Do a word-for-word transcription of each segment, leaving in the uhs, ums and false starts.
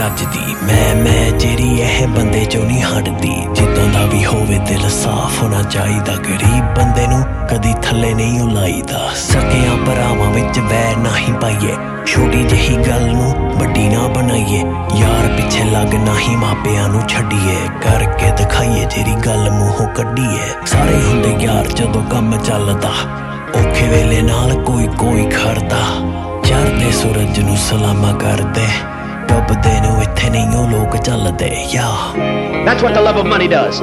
ਚੱਜਦੀ ਮੈਂ ਮੈਂ ਜਿਹੜੀ ਇਹ ਬੰਦੇ ਚੋਂ ਨਹੀਂ ਹਟਦੀ ਜਿੱਦਾਂ ਦਾ ਵੀ ਹੋਵੇ ਦਿਲ ਸਾਫ਼ ਹੋਣਾ ਚਾਹੀਦਾ ਗਰੀਬ ਬੰਦੇ ਨੂੰ ਕਦੀ ਥੱਲੇ ਨਹੀਂ ਉਲਾਈਦਾ ਸਕਿਆਂ ਭਰਾਵਾਂ ਵਿੱਚ ਵੈਰ ਨਾ ਹੀ ਪਾਈਏ ਛੋਟੀ ਜਿਹੀ ਗੱਲ ਨੂੰ ਵੱਡੀ ਨਾ ਬਣਾਈਏ ਯਾਰ ਪਿੱਛੇ ਲੱਗ ਨਾ ਹੀ ਮਾਪਿਆਂ ਨੂੰ ਛੱਡੀਏ ਕਰਕੇ ਦਿਖਾਈਏ ਜਿਹੜੀ ਗੱਲ ਮੂੰਹੋਂ ਕੱਢੀਏ ਸਾਰੇ ਹੁੰਦੇ ਯਾਰ ਜਦੋਂ ਕੰਮ ਚੱਲਦਾ ਔਖੇ ਵੇਲੇ ਨਾਲ ਕੋਈ ਕੋਈ ਖੜਦਾ ਚੜ੍ਹਦੇ ਸੂਰਜ ਨੂੰ ਸਲਾਮਾ ਕਰਦੇ ਡੁੱਬਦੇ ਨੂੰ ਇੱਥੇ ਨਹੀਂ ਉਹ ਲੋਕ ਚੱਲਦੇ ਯਾ That's what the love of money does.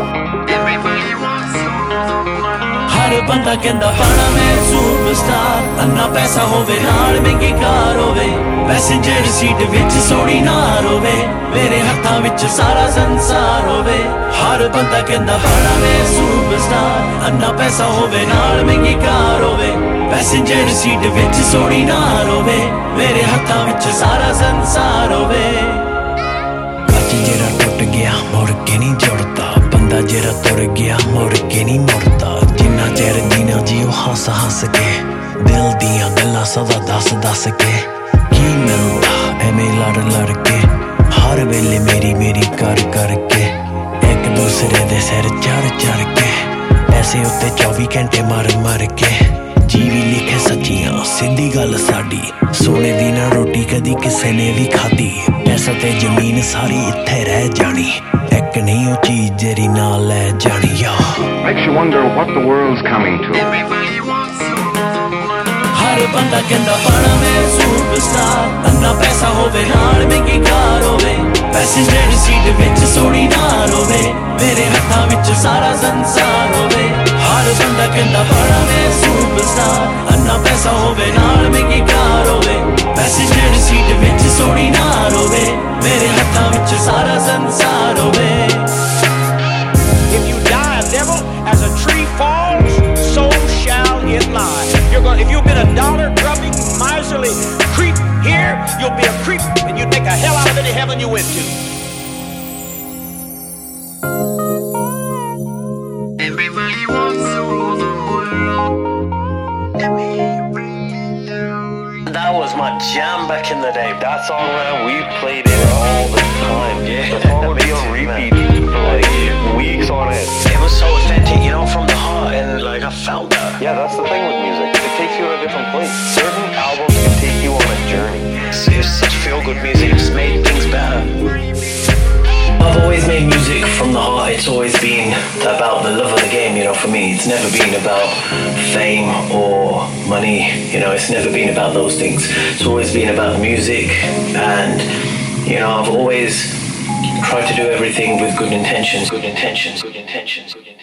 ਹਰ ਬੰਦਾ ਕਹਿੰਦਾ ਪਾਣਾ ਮੈਂ ਸੁਪਰਸਟਾਰ ਅੰਨਾ ਪੈਸਾ ਹੋਵੇ ਨਾਲ ਮਹਿੰਗੀ ਕਾਰ ਹੋਵੇ ਪੈਸੇਂਜਰ ਸੀਟ ਵਿੱਚ ਸੋਹਣੀ ਨਾਰ ਹੋਵੇ ਮੇਰੇ ਹੱਥਾਂ ਵਿੱਚ ਸਾਰਾ ਸੰਸਾਰ ਹੋਵੇ ਹਰ ਬੰਦਾ ਕਹਿੰਦਾ ਪਾਣਾ ਮੈਂ ਸੁਪਰਸਟਾਰ ਅੰਨਾ ਪੈਸਾ ਹੋਵੇ ਨਾਲ ਮਹਿੰਗੀ ਕਾਰ ਹੋਵੇ ਪੈਸੇਂਜਰ ਸੀਟ ਵਿੱਚ ਸੋਹਣੀ ਨਾਰ ਹੋਵੇ ਮੇਰੇ ਹੱਥਾਂ ਵਿੱਚ ਸਾਰਾ ਸੰਸਾਰ ਹੋਵੇ ਅੱਜ ਜਿਹੜਾ ਟੁੱਟ ਗਿਆ ਮੁੜ ਕੇ ਨਹੀਂ ਜੁੜਦਾ ਬੰਦਾ ਜਿਹੜਾ ਤੁਰ ਗਿਆ ਮੁੜ ਕੇ ਨਹੀਂ ਮੁੜਦਾ ਜਿੰਨਾ ਚਿਰ ਜੀਣਾ ਜੀਓ ਹੱਸ ਹੱਸ ਕੇ ਦਿਲ ਦੀਆਂ ਗੱਲਾਂ ਸਦਾ ਦੱਸ ਦੱਸ ਕੇ ਕੀ ਮਿਲਦਾ ਐਵੇਂ ਲੜ ਲੜ ਕੇ ਹਰ ਵੇਲੇ ਮੇਰੀ ਮੇਰੀ ਕਰ ਕਰਕੇ ਇੱਕ ਦੂਸਰੇ ਦੇ ਸਿਰ ਚੜ ਚੜ ਕੇ ਪੈਸੇ ਉੱਤੇ ਚੌਵੀ ਘੰਟੇ ਮਰ ਮਰ ਕੇ ਜੀ ਵੀ ਲਿਖੇ ਸੱਚੀਆਂ ਸਿੱਧੀ ਗੱਲ ਸਾਡੀ ਸੋਨੇ ਦੀ ਨਾ ਰੋਟੀ ਕਦੀ ਕਿਸੇ ਨੇ ਵੀ ਖਾਧੀ ਪੈਸਾ ਤੇ ਜ਼ਮੀਨ ਸਾਰੀ ਇੱਥੇ ਰਹਿ ਜਾਣੀ ਇੱਕ ਨਹੀਂ ਉਹ ਚੀਜ਼ ਜਿਹੜੀ ਨਾਲ ਲੈ ਜਾਣੀ ਆ Makes you wonder what the world's coming to. ਹਰ ਬੰਦਾ ਕਹਿੰਦਾ ਪਾਣਾ ਮੈਂ ਸੁਪਰਸਟਾਰ ਅੰਨਾ ਪੈਸਾ ਹੋਵੇ ਨਾਲ ਮਹਿੰਗੀ ਕਾਰ ਹੋਵੇ ਪੈਸੇਂਜਰ ਸੀਟ ਵਿੱਚ ਸੋਹਣੀ ਨਾਰ ਹੋਵੇ ਮੇਰੇ ਹੱਥਾਂ ਵਿੱਚ ਸਾਰਾ ਸੰਸਾਰ ਹੋਵੇ ਹਰ ਬੰਦਾ ਕਹਿੰਦਾ ਪਾਣਾ ਮੈਂ ਸੁਪਰਸਟਾਰ ਅੰਨਾ ਪੈਸਾ ਹੋਵੇ ਨਾਲ ਮਹਿੰਗੀ ਕਾਰ ਹੋਵੇ ਪੈਸੇਂਜਰ ਸੀਟ ਵਿੱਚ ਸੋਹਣੀ ਨਾਰ ਹੋਵੇ ਮੇਰੇ ਹੱਥਾਂ ਵਿੱਚ ਸਾਰਾ ਸੰਸਾਰ ਹੋਵੇ If you die a devil, as a tree falls, so shall it lie. You're going. If you've been a dollar-grubbing, miserly creep here, you'll be a creep, and you'd make a hell out of any heaven you went to. Everybody wants to rule the world. That was my jam back in the day. That song, man, we played it all the time. Yeah, the song would be on repeat for like weeks on end. It was so authentic, you know, from the heart, and like I felt that. Yeah, that's the thing with music. It takes you to a different place. Certain albums can take you on a journey. It's, it's such feel-good music. It's made things better. I've always made music from the heart. It's always been about the love of the game, you know, for me. It's never been about fame or money, you know, it's never been about those things. It's always been about music, and, you know, I've always tried to do everything with good intentions, good intentions, good intentions, good intentions.